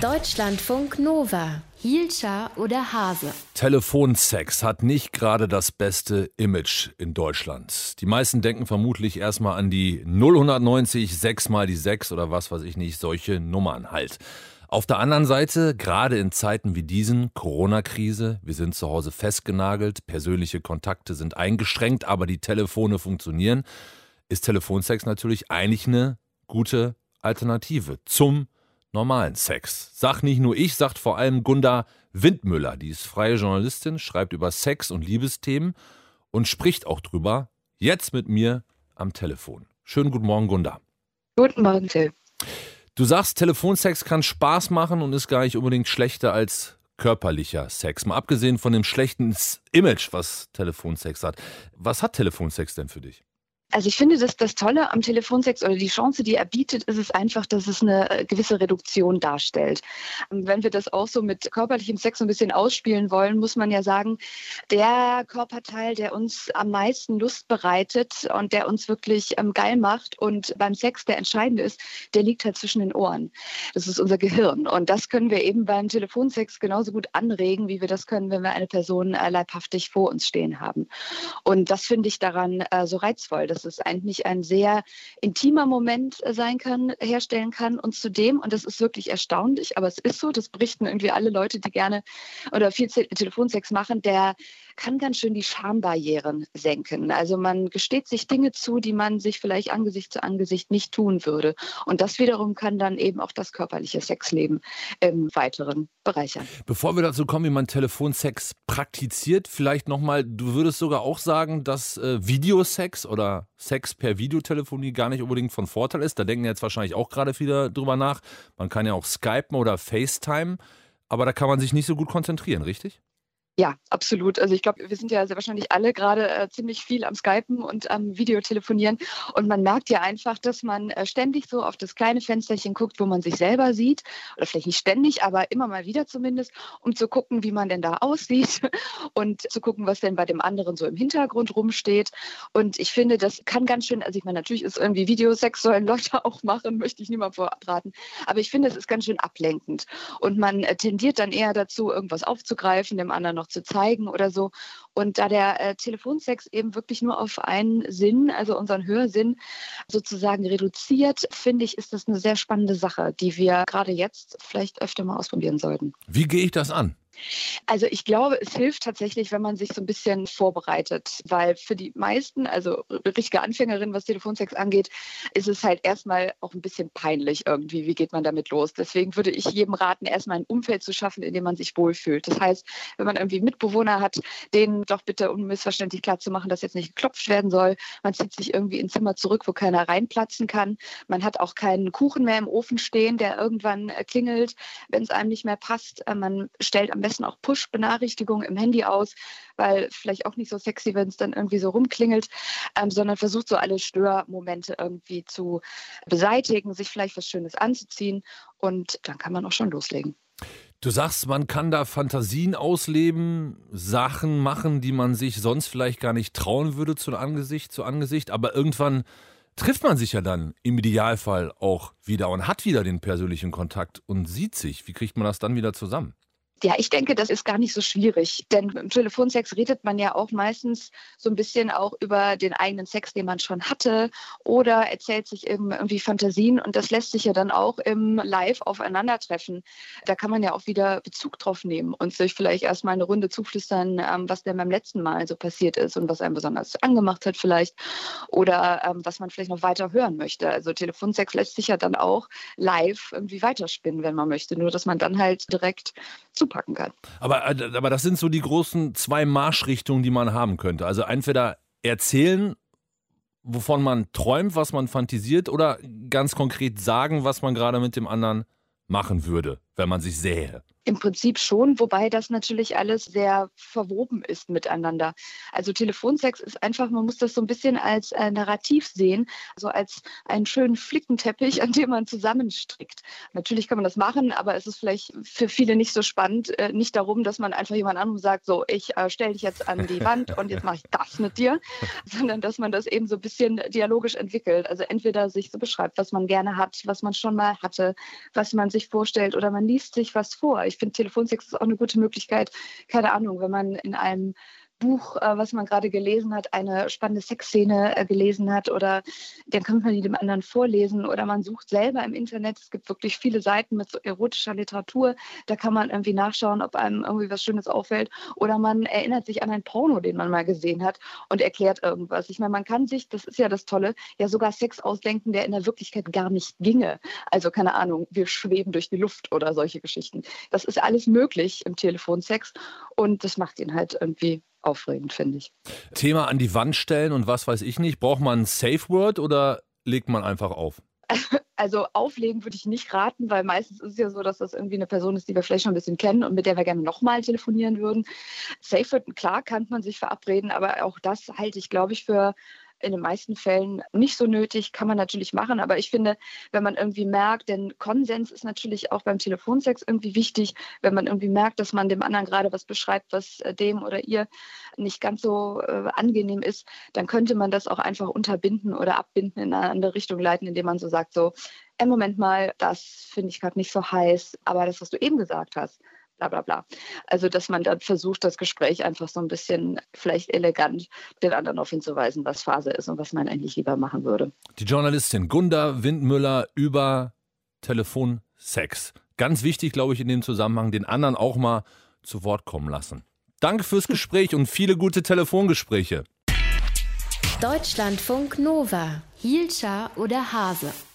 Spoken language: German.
Deutschlandfunk Nova. Hielscher oder Hase? Telefonsex hat nicht gerade das beste Image in Deutschland. Die meisten denken vermutlich erstmal an die 0190 6 mal die 6 oder was weiß ich nicht, solche Nummern halt. Auf der anderen Seite, gerade in Zeiten wie diesen, Corona-Krise, wir sind zu Hause festgenagelt, persönliche Kontakte sind eingeschränkt, aber die Telefone funktionieren, ist Telefonsex natürlich eigentlich eine gute Alternative zum normalen Sex. Sagt nicht nur ich, sagt vor allem Gunda Windmüller. Die ist freie Journalistin, schreibt über Sex und Liebesthemen und spricht auch drüber. Jetzt mit mir am Telefon. Schönen guten Morgen, Gunda. Guten Morgen, Till. Du sagst, Telefonsex kann Spaß machen und ist gar nicht unbedingt schlechter als körperlicher Sex. Mal abgesehen von dem schlechten Image, was Telefonsex hat. Was hat Telefonsex denn für dich? Also ich finde, dass das Tolle am Telefonsex oder die Chance, die er bietet, ist es einfach, dass es eine gewisse Reduktion darstellt. Und wenn wir das auch so mit körperlichem Sex so ein bisschen ausspielen wollen, muss man ja sagen, der Körperteil, der uns am meisten Lust bereitet und der uns wirklich geil macht und beim Sex der entscheidende ist, der liegt halt zwischen den Ohren. Das ist unser Gehirn. Und das können wir eben beim Telefonsex genauso gut anregen, wie wir das können, wenn wir eine Person leibhaftig vor uns stehen haben. Und das finde ich daran so reizvoll, dass es eigentlich ein sehr intimer Moment sein kann, herstellen kann. Und zudem, und das ist wirklich erstaunlich, aber es ist so, das berichten irgendwie alle Leute, die gerne oder viel Telefonsex machen, der kann ganz schön die Schambarrieren senken. Also man gesteht sich Dinge zu, die man sich vielleicht Angesicht zu Angesicht nicht tun würde. Und das wiederum kann dann eben auch das körperliche Sexleben im Weiteren bereichern. Bevor wir dazu kommen, wie man Telefonsex praktiziert, vielleicht nochmal, du würdest sogar auch sagen, dass Videosex oder Sex per Videotelefonie gar nicht unbedingt von Vorteil ist. Da denken jetzt wahrscheinlich auch gerade viele drüber nach. Man kann ja auch Skypen oder FaceTime, aber da kann man sich nicht so gut konzentrieren, richtig? Ja, absolut. Also ich glaube, wir sind ja sehr wahrscheinlich alle gerade ziemlich viel am Skypen und am Videotelefonieren. Und man merkt ja einfach, dass man ständig so auf das kleine Fensterchen guckt, wo man sich selber sieht. Oder vielleicht nicht ständig, aber immer mal wieder zumindest, um zu gucken, wie man denn da aussieht und zu gucken, was denn bei dem anderen so im Hintergrund rumsteht. Und ich finde, das kann ganz schön, also ich meine, natürlich ist irgendwie Videosex, sollen Leute auch machen, möchte ich niemandem vorabraten. Aber ich finde, es ist ganz schön ablenkend. Und man tendiert dann eher dazu, irgendwas aufzugreifen, dem anderen noch zu zeigen oder so. Und da der Telefonsex eben wirklich nur auf einen Sinn, also unseren Hörsinn sozusagen reduziert, finde ich, ist das eine sehr spannende Sache, die wir gerade jetzt vielleicht öfter mal ausprobieren sollten. Wie gehe ich das an? Also ich glaube, es hilft tatsächlich, wenn man sich so ein bisschen vorbereitet, weil für die meisten, also richtige Anfängerinnen, was Telefonsex angeht, ist es halt erstmal auch ein bisschen peinlich irgendwie. Wie geht man damit los? Deswegen würde ich jedem raten, erstmal ein Umfeld zu schaffen, in dem man sich wohlfühlt. Das heißt, wenn man irgendwie Mitbewohner hat, denen doch bitte unmissverständlich klar zu machen, dass jetzt nicht geklopft werden soll. Man zieht sich irgendwie in ein Zimmer zurück, wo keiner reinplatzen kann. Man hat auch keinen Kuchen mehr im Ofen stehen, der irgendwann klingelt, wenn es einem nicht mehr passt. Man stellt am besten auch Push-Benachrichtigungen im Handy aus, weil vielleicht auch nicht so sexy, wenn es dann irgendwie so rumklingelt, sondern versucht so alle Störmomente irgendwie zu beseitigen, sich vielleicht was Schönes anzuziehen und dann kann man auch schon loslegen. Du sagst, man kann da Fantasien ausleben, Sachen machen, die man sich sonst vielleicht gar nicht trauen würde zu Angesicht, aber irgendwann trifft man sich ja dann im Idealfall auch wieder und hat wieder den persönlichen Kontakt und sieht sich. Wie kriegt man das dann wieder zusammen? Ja, ich denke, das ist gar nicht so schwierig, denn im Telefonsex redet man ja auch meistens so ein bisschen auch über den eigenen Sex, den man schon hatte oder erzählt sich eben irgendwie Fantasien und das lässt sich ja dann auch im Live-Aufeinandertreffen. Da kann man ja auch wieder Bezug drauf nehmen und sich vielleicht erstmal eine Runde zuflüstern, was denn beim letzten Mal so passiert ist und was einem besonders angemacht hat vielleicht oder was man vielleicht noch weiter hören möchte. Also Telefonsex lässt sich ja dann auch live irgendwie weiterspinnen, wenn man möchte, nur dass man dann halt direkt zupacken kann. Aber das sind so die großen 2 Marschrichtungen, die man haben könnte. Also entweder erzählen, wovon man träumt, was man fantasiert, oder ganz konkret sagen, was man gerade mit dem anderen machen würde, wenn man sich sähe. Im Prinzip schon, wobei das natürlich alles sehr verwoben ist miteinander. Also Telefonsex ist einfach, man muss das so ein bisschen als Narrativ sehen, also als einen schönen Flickenteppich, an dem man zusammenstrickt. Natürlich kann man das machen, aber es ist vielleicht für viele nicht so spannend, nicht darum, dass man einfach jemand anderem sagt, so, ich stelle dich jetzt an die Wand und jetzt mache ich das mit dir, sondern dass man das eben so ein bisschen dialogisch entwickelt. Also entweder sich so beschreibt, was man gerne hat, was man schon mal hatte, was man sich vorstellt oder man man liest sich was vor. Ich finde, Telefonsex ist auch eine gute Möglichkeit, keine Ahnung, wenn man in einem Buch, was man gerade gelesen hat, eine spannende Sexszene gelesen hat, oder dann kann man die dem anderen vorlesen, oder man sucht selber im Internet. Es gibt wirklich viele Seiten mit so erotischer Literatur, da kann man irgendwie nachschauen, ob einem irgendwie was Schönes auffällt, oder man erinnert sich an ein Porno, den man mal gesehen hat und erklärt irgendwas. Ich meine, man kann sich, das ist ja das Tolle, ja sogar Sex ausdenken, der in der Wirklichkeit gar nicht ginge. Also keine Ahnung, wir schweben durch die Luft oder solche Geschichten. Das ist alles möglich im Telefonsex und das macht ihn halt irgendwie aufregend, finde ich. Thema an die Wand stellen und was weiß ich nicht. Braucht man ein Safe Word oder legt man einfach auf? Also auflegen würde ich nicht raten, weil meistens ist es ja so, dass das irgendwie eine Person ist, die wir vielleicht schon ein bisschen kennen und mit der wir gerne nochmal telefonieren würden. Safe Word, klar, kann man sich verabreden, aber auch das halte ich, glaube ich, für in den meisten Fällen nicht so nötig, kann man natürlich machen. Aber ich finde, wenn man irgendwie merkt, denn Konsens ist natürlich auch beim Telefonsex irgendwie wichtig, wenn man irgendwie merkt, dass man dem anderen gerade was beschreibt, was dem oder ihr nicht ganz so angenehm ist, dann könnte man das auch einfach unterbinden oder abbinden, in eine andere Richtung leiten, indem man so sagt, so, Moment mal, das finde ich gerade nicht so heiß, aber das, was du eben gesagt hast, bla bla bla. Also, dass man dann versucht, das Gespräch einfach so ein bisschen vielleicht elegant den anderen darauf hinzuweisen, was Phase ist und was man eigentlich lieber machen würde. Die Journalistin Gunda Windmüller über Telefonsex. Ganz wichtig, glaube ich, in dem Zusammenhang, den anderen auch mal zu Wort kommen lassen. Danke fürs Gespräch und viele gute Telefongespräche. Deutschlandfunk Nova. Hielscher oder Hase?